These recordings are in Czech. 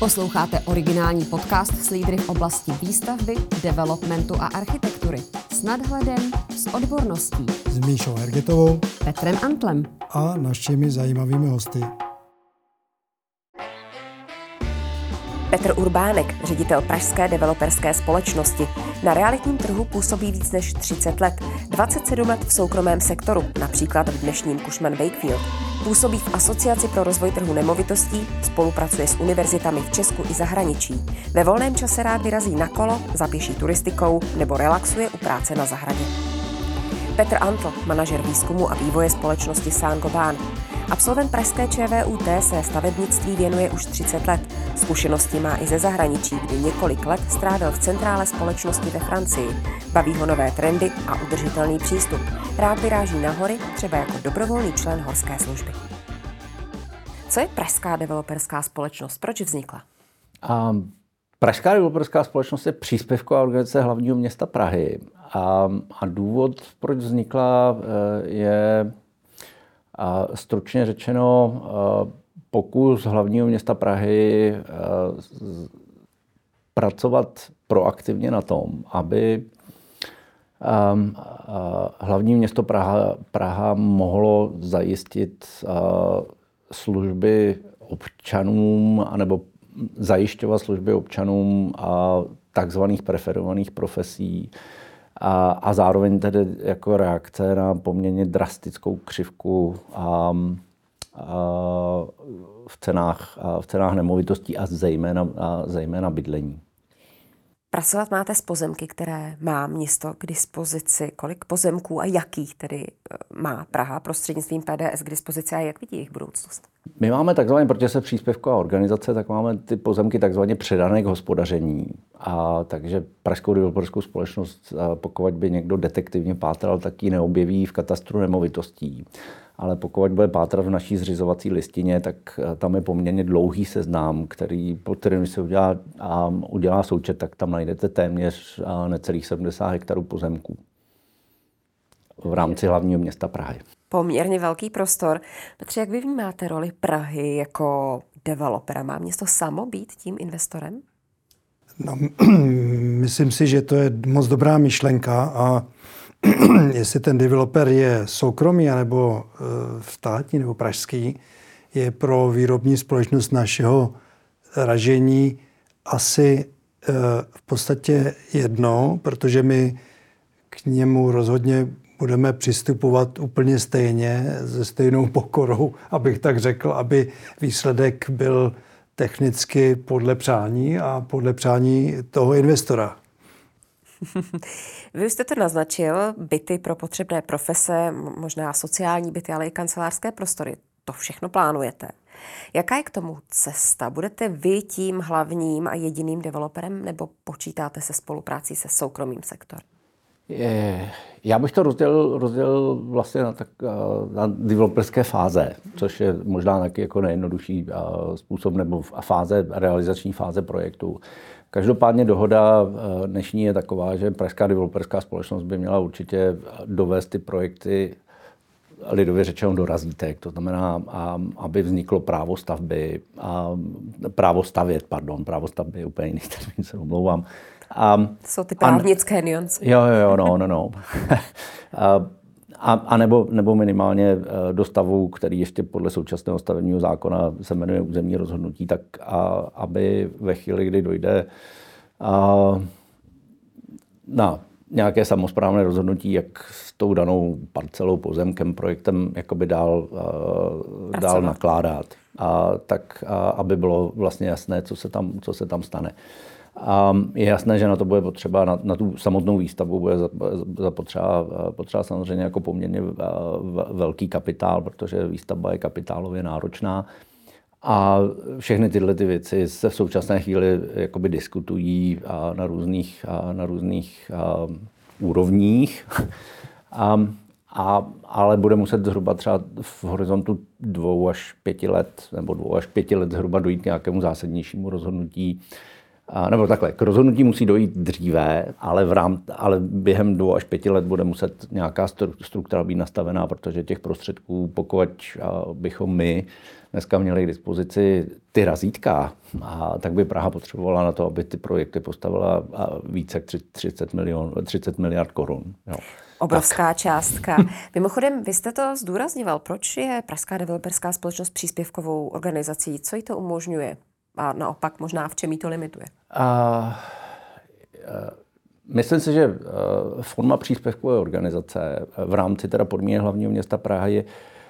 Posloucháte originální podcast s lídry v oblasti výstavby, developmentu a architektury. S nadhledem, s odborností. S Míšou Hergetovou, Petrem Antlem a našimi zajímavými hosty. Petr Urbánek, ředitel pražské developerské společnosti. Na realitním trhu působí víc než 30 let, 27 let v soukromém sektoru, například v dnešním Cushman Wakefield. Působí v Asociaci pro rozvoj trhu nemovitostí, spolupracuje s univerzitami v Česku i zahraničí. Ve volném čase rád vyrazí na kolo, zapěší turistikou nebo relaxuje u práce na zahradě. Petr Antl, manažer výzkumu a vývoje společnosti Saint-Gobain. Absolvent pražské ČVUT se stavebnictví věnuje už 30 let. Zkušenosti má i ze zahraničí, kdy několik let strávil v centrále společnosti ve Francii. Baví ho nové trendy a udržitelný přístup. Rád vyráží na hory, třeba jako dobrovolný člen horské služby. Co je pražská developerská společnost? Proč vznikla? Pražská developerská společnost je příspěvková organizace hlavního města Prahy. A důvod, proč vznikla, je stručně řečeno pokus hlavního města Prahy pracovat proaktivně na tom, aby hlavní město Praha mohlo zajistit služby občanům anebo zajišťovat služby občanům takzvaných preferovaných profesí a zároveň tedy jako reakce na poměrně drastickou křivku v cenách nemovitostí a zejména bydlení. Pracovat máte s pozemky, které má město k dispozici. Kolik pozemků a jakých tedy má Praha prostřednictvím PDS k dispozici a jak vidí jejich budoucnost? My máme takzvaně, protože se příspěvková organizace, tak máme ty pozemky takzvaně předané k hospodaření. A takže pražskou developerskou společnost, pokud by někdo detektivně pátral, tak ji neobjeví v katastru nemovitostí. Ale pokud bude pátrat v naší zřizovací listině, tak tam je poměrně dlouhý seznam, pod kterým se udělá součet, tak tam najdete téměř necelých 70 hektarů pozemků v rámci hlavního města Prahy. Poměrně velký prostor. Petře, jak vy vnímáte roli Prahy jako developera? Má město samo být tím investorem? No, myslím si, že to je moc dobrá myšlenka a jestli ten developer je soukromý nebo státní nebo pražský, je pro výrobní společnost našeho ražení asi v podstatě jedno, protože my k němu rozhodně budeme přistupovat úplně stejně, se stejnou pokorou, abych tak řekl, aby výsledek byl technicky podle přání a podle přání toho investora. Vy jste to naznačil, byty pro potřebné profese, možná sociální byty, ale i kancelářské prostory. To všechno plánujete. Jaká je k tomu cesta? Budete vy tím hlavním a jediným developerem nebo počítáte se spoluprácí se soukromým sektorem? Já bych to rozdělil vlastně na developerské fáze, což je možná taky jako nejjednodušší způsob nebo realizační fáze projektu. Každopádně dohoda dnešní je taková, že pražská developerská společnost by měla určitě dovést ty projekty lidově řečeno do razítek. To znamená, aby vzniklo právo stavby, právo stavby je úplně jiný termín, se omlouvám. Jsou ty právnické nuance. Jo, no. A nebo minimálně do stavu, který ještě podle současného stavebního zákona se jmenuje územní rozhodnutí, tak aby ve chvíli, kdy dojde na nějaké samosprávné rozhodnutí, jak s tou danou parcelou, pozemkem, projektem jakoby dál nakládat. Aby bylo vlastně jasné, co se tam stane. Je jasné, že na to bude potřeba, na tu samotnou výstavbu bude potřeba samozřejmě jako poměrně velký kapitál, protože výstavba je kapitálově náročná. A všechny tyhle ty věci se v současné chvíli jakoby diskutují na různých úrovních. Ale bude muset zhruba třeba v horizontu 2 až 5 let nebo 2 až 5 let zhruba dojít k nějakému zásadnějšímu rozhodnutí, nebo takhle, k rozhodnutí musí dojít dříve, ale během 2 až 5 let bude muset nějaká struktura být nastavená, protože těch prostředků, pokud bychom my dneska měli k dispozici ty razítka, tak by Praha potřebovala na to, aby ty projekty postavila více jak 30 miliard korun. Jo. Obrovská částka. Mimochodem, vy jste to zdůrazňoval. Proč je Pražská developerská společnost příspěvkovou organizací? Co jí to umožňuje? A naopak možná v čem jí to limituje? Myslím si, že forma příspěvkové organizace v rámci teda podmínek hlavního města Prahy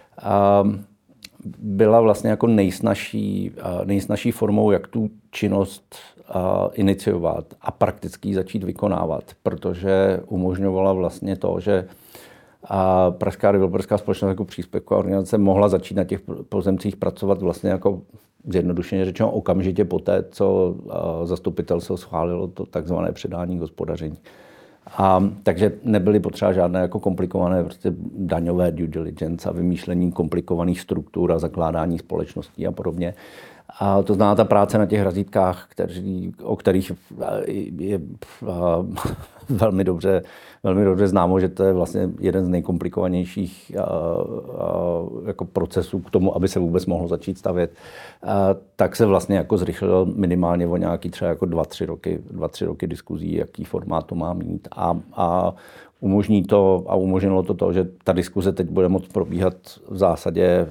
byla vlastně jako nejsnažší formou, jak tu činnost iniciovat a prakticky začít vykonávat, protože umožňovala vlastně to, že Pražská developerská společnost jako příspěvková organizace mohla začít na těch pozemcích pracovat vlastně jako zjednodušeně řečeno okamžitě poté, co zastupitelstvo schválilo to takzvané předání k hospodaření. Takže nebyly potřeba žádné jako komplikované prostě daňové due diligence a vymýšlení komplikovaných struktur a zakládání společností a podobně. A to znamená ta práce na těch razítkách, o kterých je velmi dobře známo, že to je vlastně jeden z nejkomplikovanějších jako procesů k tomu, aby se vůbec mohlo začít stavět, tak se vlastně jako zrychlilo minimálně o nějaký třeba jako 2-3 roky diskuzí, jaký formát to má mít. A umožnilo to, že ta diskuze teď bude moct probíhat v zásadě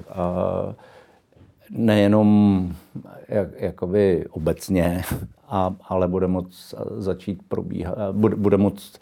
nejenom jakoby obecně, ale bude moct začít probíhat, bude moct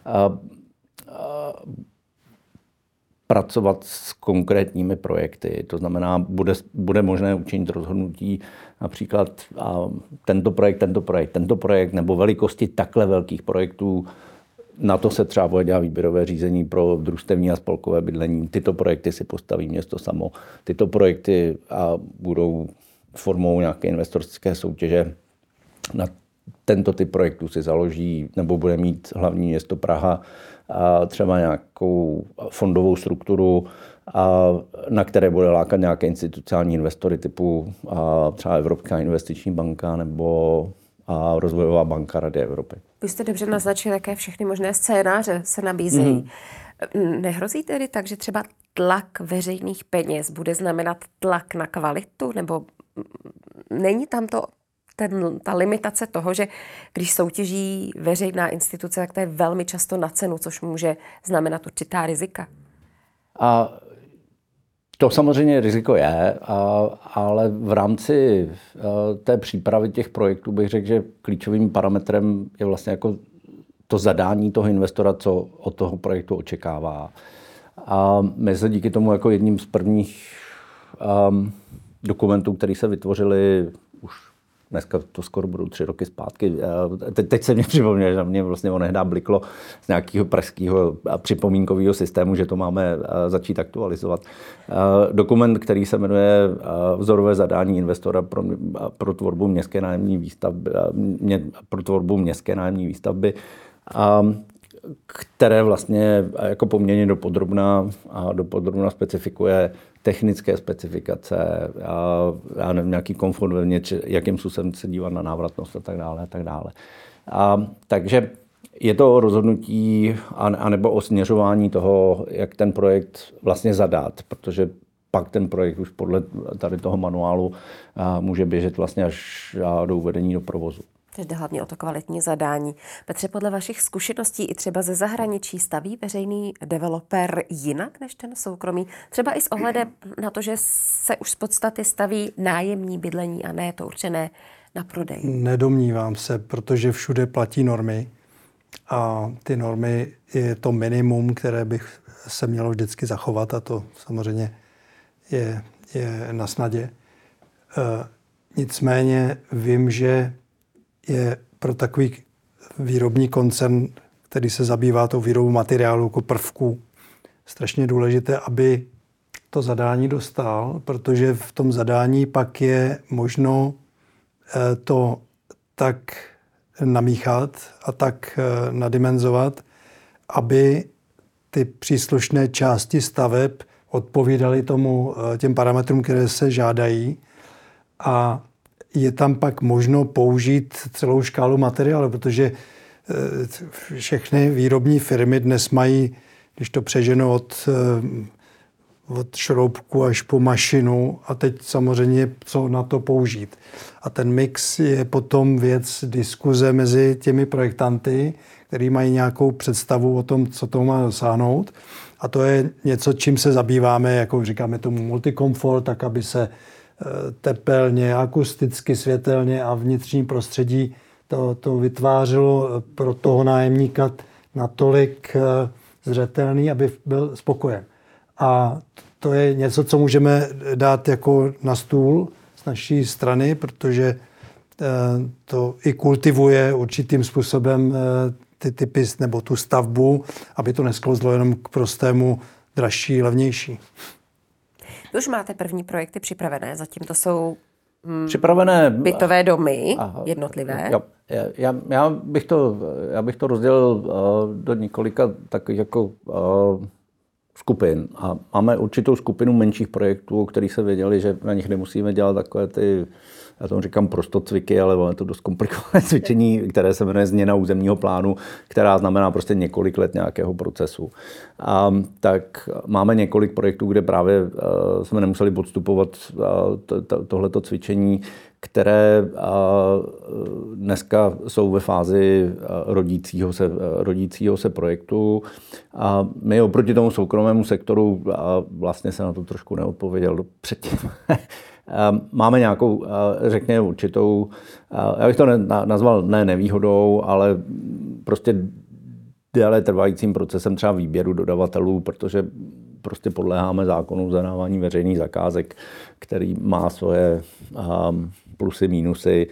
pracovat s konkrétními projekty. To znamená, bude možné učinit rozhodnutí například tento projekt nebo velikosti takhle velkých projektů. Na to se třeba bude dělat výběrové řízení pro družstevní a spolkové bydlení. Tyto projekty si postaví město samo. Tyto projekty budou formou nějaké investorské soutěže. Na tento typ projektů si založí nebo bude mít hlavní město Praha třeba nějakou fondovou strukturu, na které bude lákat nějaké institucionální investory typu třeba Evropská investiční banka nebo Rozvojová banka Rady Evropy. Vy jste dobře naznačil, jaké všechny možné scénáře se nabízejí. Nehrozí tedy tak, že třeba tlak veřejných peněz bude znamenat tlak na kvalitu? Nebo není tam ta limitace toho, že když soutěží veřejná instituce, tak to je velmi často na cenu, což může znamenat určitá rizika? To samozřejmě riziko je, ale v rámci té přípravy těch projektů bych řekl, že klíčovým parametrem je vlastně jako to zadání toho investora, co od toho projektu očekává. A my se díky tomu jako jedním z prvních dokumentů, které se vytvořily už dneska to skoro budou 3 roky zpátky. Teď se mě připomněl, že na mě vlastně onehdá bliklo z nějakého pražského připomínkového systému, že to máme začít aktualizovat. Dokument, který se jmenuje Vzorové zadání investora pro tvorbu městské nájemní výstavby, které vlastně jako poměrně dopodrobna specifikuje technické specifikace, já nevím, nějaký komfort vevnitř, jakým způsobem se dívat na návratnost a tak dále. Takže je to rozhodnutí anebo o směřování toho, jak ten projekt vlastně zadat, protože pak ten projekt už podle tady toho manuálu může běžet vlastně až do uvedení do provozu. Jde hlavně o to kvalitní zadání. Petře, podle vašich zkušeností i třeba ze zahraničí staví veřejný developer jinak než ten soukromý? Třeba i s ohledem na to, že se už z podstaty staví nájemní bydlení a ne to určené na prodej. Nedomnívám se, protože všude platí normy a ty normy je to minimum, které bych se mělo vždycky zachovat a to samozřejmě je na snadě. Nicméně vím, že je pro takový výrobní koncern, který se zabývá tou výrobou materiálu jako prvků, strašně důležité, aby to zadání dostal, protože v tom zadání pak je možno to tak namíchat a tak nadimenzovat, aby ty příslušné části staveb odpovídaly těm parametrům, které se žádají. A je tam pak možno použít celou škálu materiálu, protože všechny výrobní firmy dnes mají, když to přeženu od šroubku až po mašinu a teď samozřejmě co na to použít. A ten mix je potom věc diskuze mezi těmi projektanty, který mají nějakou představu o tom, co to má dosáhnout. A to je něco, čím se zabýváme, jako říkáme tomu multikomfort, tak aby se tepelně, akusticky, světelně a vnitřní prostředí to vytvářelo pro toho nájemníka natolik zřetelný, aby byl spokojen. A to je něco, co můžeme dát jako na stůl z naší strany, protože to i kultivuje určitým způsobem ty typy nebo tu stavbu, aby to nesklouzlo jenom k prostému dražší, levnější. Vy už máte první projekty připravené, zatím to jsou připravené bytové domy jednotlivé. Já bych to rozdělil do několika takových jako skupin. A máme určitou skupinu menších projektů, o kterých se věděli, že na nich nemusíme dělat takové ty, já tomu říkám prostocviky, ale je to dost komplikované cvičení, které se jmenuje změna územního plánu, která znamená prostě několik let nějakého procesu. Tak máme několik projektů, kde právě jsme nemuseli podstupovat tohleto cvičení, které dneska jsou ve fázi rodícího se projektu. A my oproti tomu soukromému sektoru, vlastně se na to trošku neodpověděl předtím, máme nějakou, řekněme, určitou, já bych to nazval ne nevýhodou, ale prostě déle trvajícím procesem třeba výběru dodavatelů, protože prostě podléháme zákonu zadávání veřejných zakázek, který má svoje plusy, mínusy.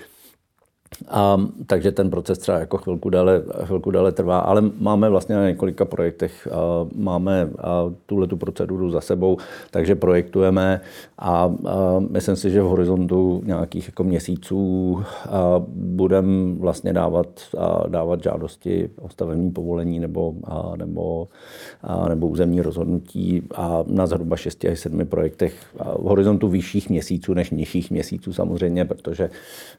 Takže ten proces třeba jako chvilku déle trvá, ale máme vlastně na několika projektech, máme tuhletu proceduru za sebou, takže projektujeme a myslím si, že v horizontu nějakých jako měsíců budeme vlastně dávat žádosti o stavební povolení nebo územní rozhodnutí a na zhruba 6 až 7 projektech v horizontu vyšších měsíců než nižších měsíců samozřejmě, protože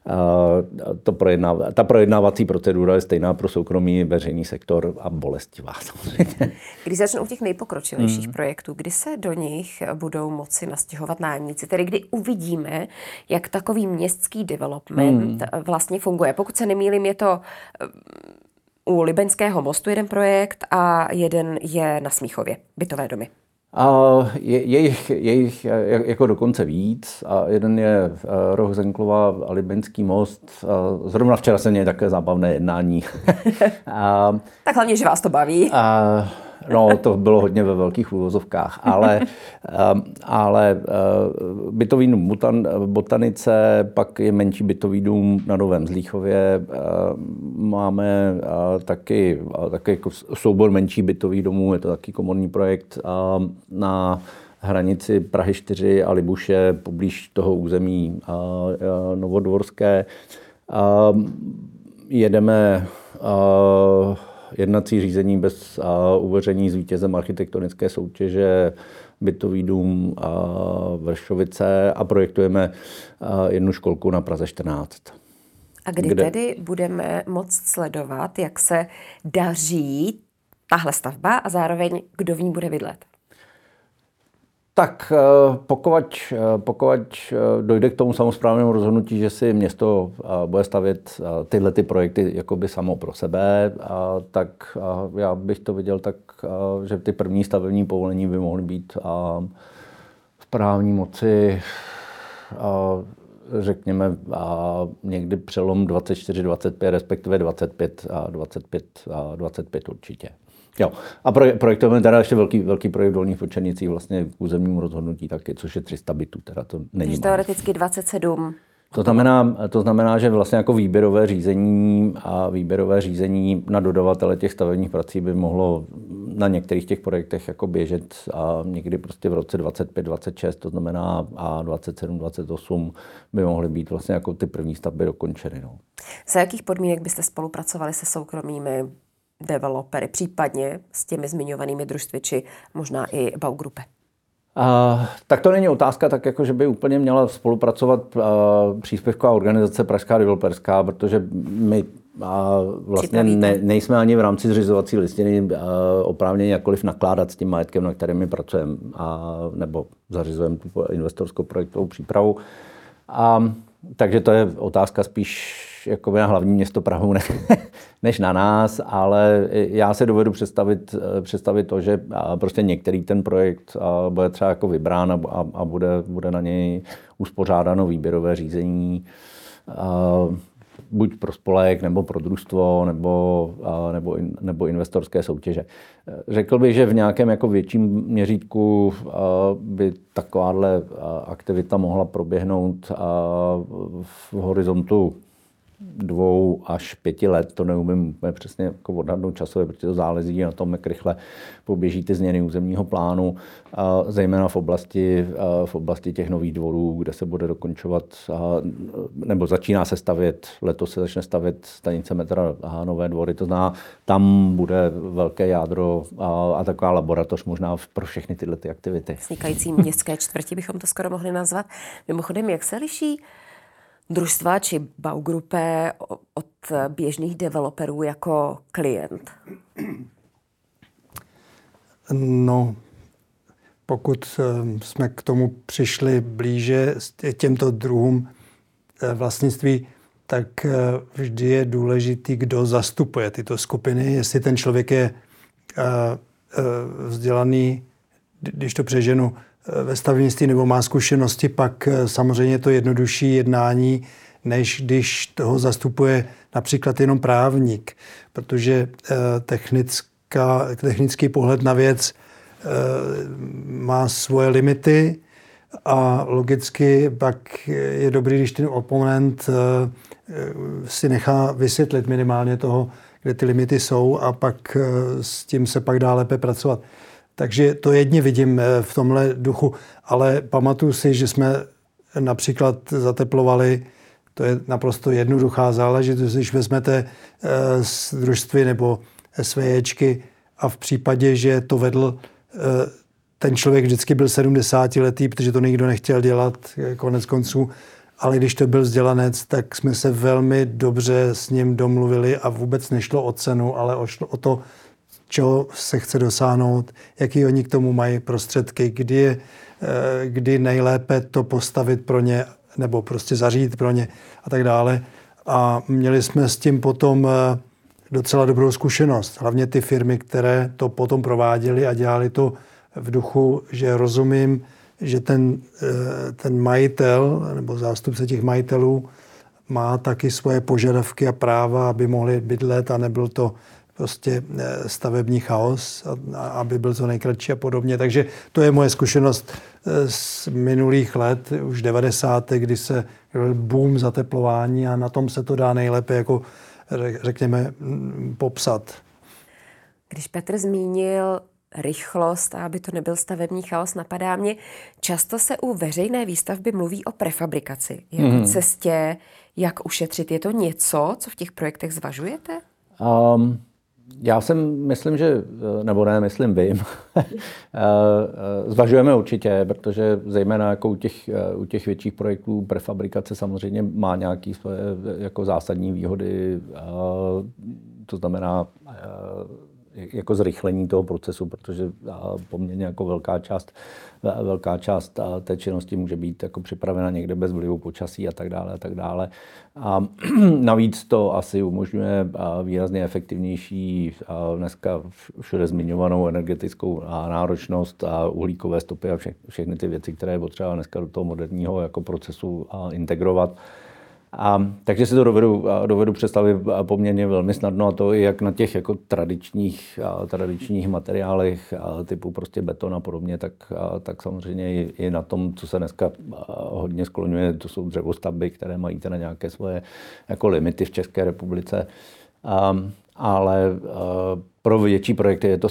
ta projednávací procedura je stejná pro soukromý veřejný sektor a bolestivá samozřejmě. Když začnou u těch nejpokročilejších projektů, kdy se do nich budou moci nastěhovat nájemníci, tedy kdy uvidíme, jak takový městský development vlastně funguje. Pokud se nemýlím, je to u Libeňského mostu jeden projekt a jeden je na Smíchově, bytové domy. Je jich jako dokonce víc. A jeden je Roh Zenklova a Libeňský most. Zrovna včera se měli takové zábavné jednání. Tak hlavně, že vás to baví. No, to bylo hodně ve velkých úvozovkách, ale bytový dům Botanice, pak je menší bytový dům na Novém Zlíchově, máme taky jako soubor menší bytových domů, je to taky komorní projekt na hranici Prahy 4 a Libuše, poblíž toho území novodvorské. Jedeme jednací řízení bez uveřejnění s vítězem architektonické soutěže, bytový dům Vršovice a projektujeme jednu školku na Praze 14. A kdy tedy budeme moct sledovat, jak se daří tahle stavba a zároveň kdo v ní bude bydlet? Tak pokud dojde k tomu samosprávnému rozhodnutí, že si město bude stavět tyhle ty projekty jakoby samo pro sebe, tak já bych to viděl tak, že ty první stavební povolení by mohly být v právní moci, řekněme, někdy přelom 24-25, respektive 25 určitě. Jo. A projektujeme teda ještě velký projekt v Dolních Vlčenicích vlastně k územnímu rozhodnutí taky, což je 300 bytů. Teda to není. Takže teoreticky 27. To znamená, že vlastně jako výběrové řízení na dodavatele těch stavebních prací by mohlo na některých těch projektech jako běžet a někdy prostě v roce 25, 26, to znamená a 27, 28 by mohly být vlastně jako ty první stavby dokončeny. No. Za jakých podmínek byste spolupracovali se soukromými developery, případně s těmi zmiňovanými družstvy, či možná i Baugruppe? Tak to není otázka, tak jako, že by úplně měla spolupracovat příspěvková organizace Pražská developerská, protože my vlastně nejsme ani v rámci zřizovací listiny oprávněni jakkoliv nakládat s tím majetkem, na kterým my pracujeme, nebo zařizujeme tu investorskou projektovou přípravu. Takže to je otázka spíš jakoby na hlavní město Prahu než na nás, ale já se dovedu představit to, že prostě některý ten projekt bude třeba jako vybrán a bude na něj uspořádáno výběrové řízení, buď pro spolek, nebo pro družstvo, nebo investorské soutěže. Řekl bych, že v nějakém jako větším měřítku by takováhle aktivita mohla proběhnout v horizontu 2 až 5 let, to neumím přesně jako odhadnout časově, protože to záleží na tom, jak rychle poběží ty změny územního plánu, zejména v oblasti těch nových dvorů, kde se bude dokončovat, nebo začíná se stavět, letos se začne stavět stanice metra a nové dvory, to znamená, tam bude velké jádro a taková laboratoř možná pro všechny tyhle ty aktivity. Vznikající městské čtvrti bychom to skoro mohli nazvat. Mimochodem, jak se liší družstva či Baugrupy od běžných developerů jako klient? No, pokud jsme k tomu přišli blíže s těmto druhům vlastnictví, tak vždy je důležitý, kdo zastupuje tyto skupiny. Jestli ten člověk je vzdělaný, když to přeženu, ve stavebnictví nebo má zkušenosti, pak samozřejmě je to jednodušší jednání, než když toho zastupuje například jenom právník, protože technický pohled na věc má svoje limity a logicky pak je dobrý, když ten oponent si nechá vysvětlit minimálně toho, kde ty limity jsou a pak s tím se pak dá lépe pracovat. Takže to jedně vidím v tomhle duchu, ale pamatuju si, že jsme například zateplovali, to je naprosto jednoduchá záležitost, když vezmete z družství nebo SVJčky a v případě, že to vedl, ten člověk vždycky byl 70letý, protože to nikdo nechtěl dělat, konec konců, ale když to byl vzdělanec, tak jsme se velmi dobře s ním domluvili a vůbec nešlo o cenu, ale o to, čeho se chce dosáhnout, jaký oni k tomu mají prostředky, kdy nejlépe to postavit pro ně, nebo prostě zařídit pro ně a tak dále. A měli jsme s tím potom docela dobrou zkušenost. Hlavně ty firmy, které to potom prováděly a dělali to v duchu, že rozumím, že ten majitel nebo zástupce těch majitelů má taky svoje požadavky a práva, aby mohli bydlet a nebyl to prostě stavební chaos, aby byl co nejkratší a podobně. Takže to je moje zkušenost z minulých let, už 90. kdy se boom zateplování a na tom se to dá nejlépe, jako řekněme, popsat. Když Petr zmínil rychlost a aby to nebyl stavební chaos, napadá mě, často se u veřejné výstavby mluví o prefabrikaci, jako cestě, jak ušetřit. Je to něco, co v těch projektech zvažujete? Já si myslím, že, nebo ne, myslím, vím. Zvažujeme určitě, protože zejména jako u těch větších projektů prefabrikace samozřejmě má nějaké svoje jako zásadní výhody. To znamená jako zrychlení toho procesu, protože poměrně jako velká část té činnosti může být jako připravena někde bez vlivu počasí a tak dále a tak dále. A navíc to asi umožňuje výrazně efektivnější dneska všude zmiňovanou energetickou náročnost a uhlíkové stopy a všechny ty věci, které je potřeba dneska do toho moderního jako procesu integrovat. Takže si to dovedu představit poměrně velmi snadno, a to i jak na těch jako tradičních materiálech typu prostě beton a podobně, tak samozřejmě i na tom, co se dneska hodně skloňuje, to jsou dřevostavby, které mají teda nějaké svoje jako limity v České republice. Ale pro větší projekty je to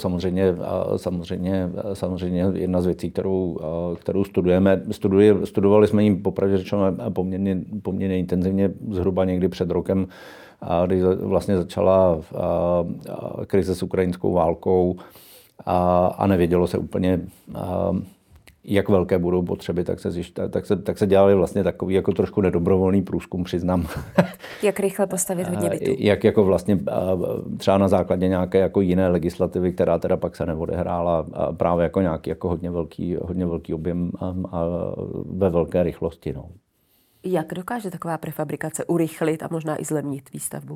samozřejmě jedna z věcí, kterou studujeme. Studovali jsme ji popravdě řečeno poměrně intenzivně zhruba někdy před rokem, kdy vlastně začala krize s ukrajinskou válkou a nevědělo se úplně, jak velké budou potřeby, tak se dělali vlastně takový jako trošku nedobrovolný průzkum, přiznám. Jak rychle postavit hodně bytů? Jak jako vlastně třeba na základě nějaké jako jiné legislativy, která teda pak se neodehrála, právě jako nějaký jako hodně velký objem a ve velké rychlosti. No. Jak dokáže taková prefabrikace urychlit a možná i zlevnit výstavbu?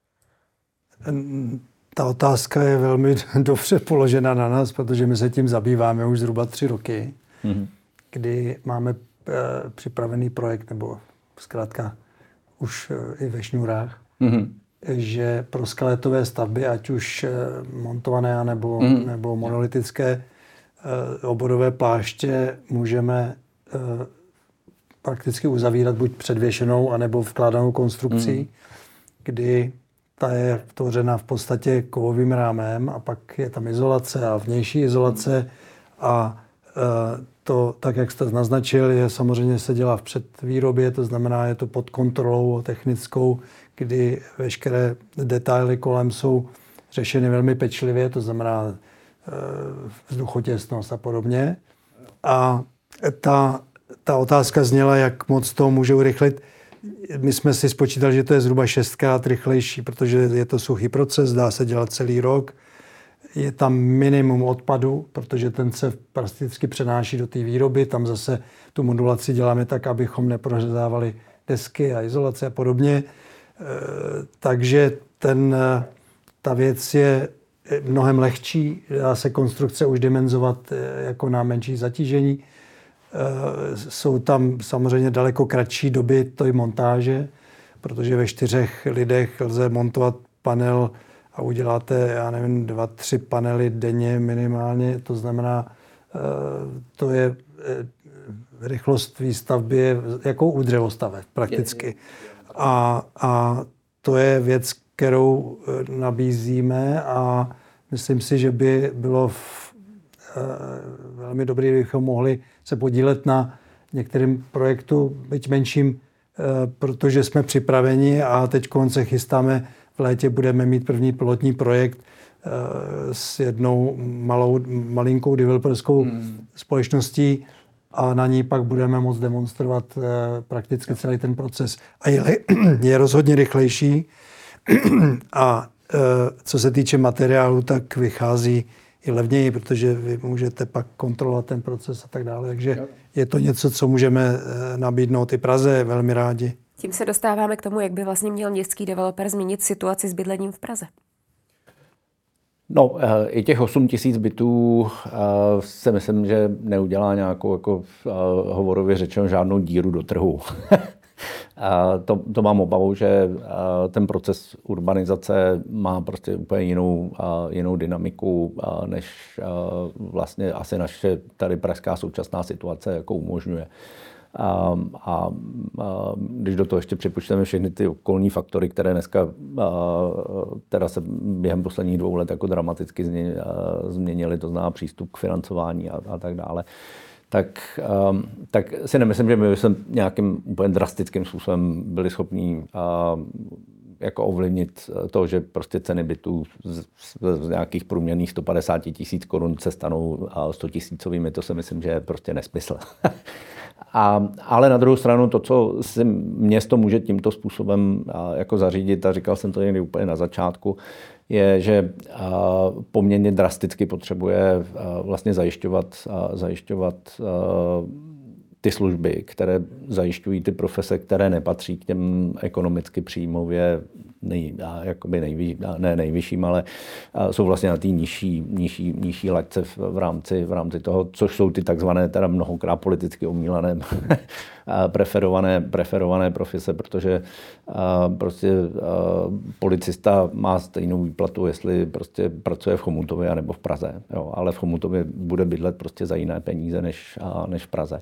Ta otázka je velmi dobře položena na nás, protože my se tím zabýváme už zhruba 3 roky, kdy máme připravený projekt, nebo zkrátka už i ve šňůrách, že pro skeletové stavby, ať už montované nebo monolitické oborové pláště, můžeme prakticky uzavírat buď předvěšenou, anebo vkládanou konstrukcí, kdy ta je tvořena v podstatě kovovým rámem a pak je tam izolace a vnější izolace a to, tak jak jste naznačil, je samozřejmě se dělá v předvýrobě, to znamená, je to pod kontrolou technickou, kdy veškeré detaily kolem jsou řešeny velmi pečlivě, to znamená vzduchotěsnost a podobně. A ta otázka zněla, jak moc to může urychlit. My jsme si spočítali, že to je zhruba 6krát rychlejší, protože je to suchý proces, dá se dělat celý rok. Je tam minimum odpadu, protože ten se prakticky přenáší do té výroby. Tam zase tu modulaci děláme tak, abychom neprořezávali desky a izolace a podobně. Takže ta věc je mnohem lehčí. Dá se konstrukce už dimenzovat jako na menší zatížení. Jsou tam samozřejmě daleko kratší doby té montáže, protože ve 4 lidech lze montovat panel a uděláte, já nevím, 2-3 panely denně minimálně. To znamená, to je rychlost výstavby jako u dřevostaveb prakticky. A to je věc, kterou nabízíme a myslím si, že by bylo velmi dobré, kdybychom mohli se podílet na některém projektu, byť menším, protože jsme připraveni a teď se chystáme, v létě budeme mít první pilotní projekt s jednou malinkou developerskou společností a na ní pak budeme moct demonstrovat prakticky celý ten proces. A je rozhodně rychlejší a co se týče materiálu, tak vychází i levněji, protože vy můžete pak kontrolovat ten proces a tak dále. Takže je to něco, co můžeme nabídnout i Praze, velmi rádi. Tím se dostáváme k tomu, jak by vlastně měl městský developer změnit situaci s bydlením v Praze. No, i těch 8 000 bytů se myslím, že neudělá nějakou, jako hovorově řečeno, žádnou díru do trhu. To mám obavu, že ten proces urbanizace má prostě úplně jinou dynamiku, než vlastně asi naše tady pražská současná situace jako umožňuje. A když do toho ještě připočteme všechny ty okolní faktory, které dneska teda se během posledních 2 let jako dramaticky změnily, to znamená přístup k financování a tak dále, tak si nemyslím, že my jsme nějakým úplně drastickým způsobem byli schopní jako ovlivnit to, že prostě ceny bytů z nějakých průměrných 150 000 korun se stanou 100 000, to si myslím, že je prostě nesmysl. Ale na druhou stranu to, co si město může tímto způsobem jako zařídit, a říkal jsem to někdy úplně na začátku, je, že poměrně drasticky potřebuje vlastně zajišťovat ty služby, které zajišťují ty profese, které nepatří k těm ekonomicky příjmově ne nejvyšším, ale jsou vlastně na té nižší laťce v rámci toho, což jsou ty takzvané teda mnohokrát politicky omílané preferované profese, protože prostě policista má stejnou výplatu, jestli prostě pracuje v Chomutově nebo v Praze, jo, ale v Chomutově bude bydlet prostě za jiné peníze než v Praze.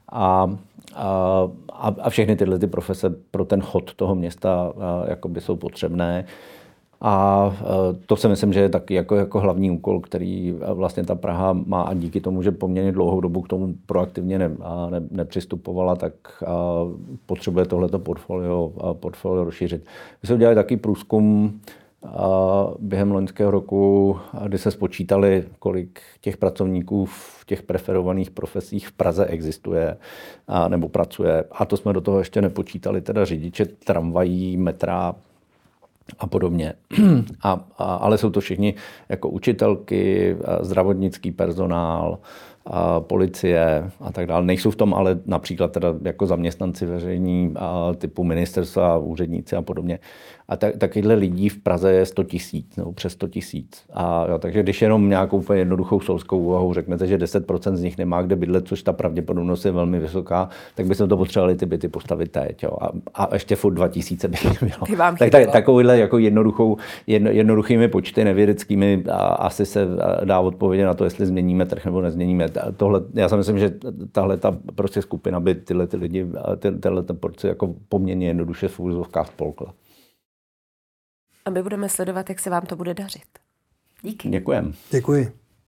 A všechny tyhle ty profese pro ten chod toho města jakoby jsou potřebné. A to si myslím, že je taky jako hlavní úkol, který vlastně ta Praha má a díky tomu, že poměrně dlouhou dobu k tomu proaktivně nepřistupovala, tak potřebuje tohleto portfolio rozšířit. My jsme udělali taky průzkum během loňského roku, kdy se spočítali, kolik těch pracovníků v těch preferovaných profesích v Praze existuje nebo pracuje. A to jsme do toho ještě nepočítali, teda řidiče tramvají, metra a podobně. Ale jsou to všichni jako učitelky, zdravotnický personál, policie a tak dále. Nejsou v tom ale například teda jako zaměstnanci veřejní typu ministerstva, úředníci a podobně. A takovýchhle lidí v Praze je 100 000 nebo přes 100 000. Takže když jenom nějakou úplně jednoduchou solskou úvahou řeknete, že 10% z nich nemá kde bydlet, což ta pravděpodobnost je velmi vysoká, tak bychom to potřebovali ty byty postavit teď. Jo. A ještě furt 2000 by bylo. Takovýhle jako jednoduchými počty nevědeckými asi se dá odpovědět na to, jestli změníme trh nebo nezměníme. Tohle, já si myslím, že tahle ta prostě skupina by tyhle ty lidi, tyhle porci jako poměrně jednoduše v úvozovkách spolkla. A my budeme sledovat, jak se vám to bude dařit. Díky. Děkujem. Děkuji.